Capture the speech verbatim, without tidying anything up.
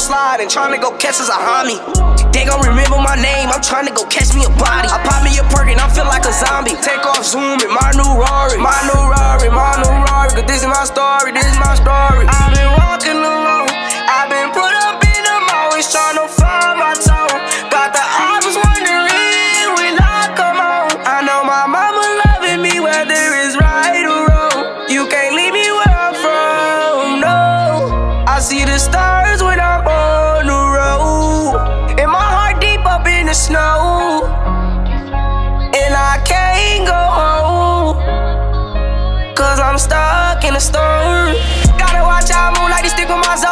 slide and tryna go catch us a homie. They gon' remember my name, I'm tryna go catch me a body. I pop me a perk and I feel like a zombie. Take off zooming, my new Rari, my new Rari, my new Rari. Cause this is my story, this is my story. I've been walking alone, I've been put up in them, always tryna find my tone. Got the eyes wondering when I come home. I know my mama loving me whether it's right or wrong. You can't leave me where I'm from, no. I see the stars when I'm on the road, and my heart deep up in the snow, and I can't go home, cause I'm stuck in a storm. Gotta watch out, move like this stick with my zone.